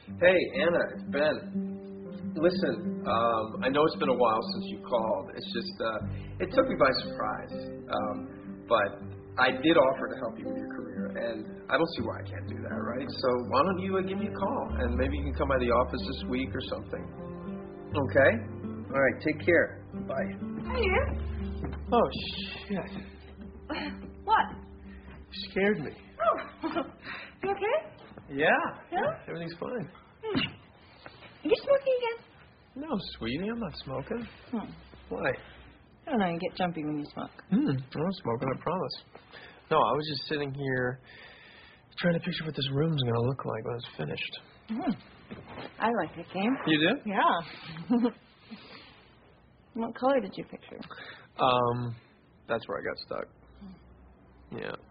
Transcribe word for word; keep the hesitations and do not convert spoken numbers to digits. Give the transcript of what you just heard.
Hey, Anna, it's Ben. Listen, um, I know it's been a while since you called. It's just, uh, it took me by surprise. Um, but I did offer to help you with your career, and I don't see why I can't do that, right? So why don't you uh, give me a call, and maybe you can come by the office this week or something. Okay? All right, take care. Bye. Hey. Oh, shit. What? You scared me. Oh, you okay? Yeah. Yeah? Everything's fine. Hmm. Are you smoking again? No, sweetie, I'm not smoking. Hmm. Why? I don't know, you get jumpy when you smoke. Hmm. I'm not smoking, I promise. No, I was just sitting here trying to picture what this room's going to look like when it's finished. Hmm. I like it, game. You do? Yeah. What color did you picture? Um, that's where I got stuck. Yeah.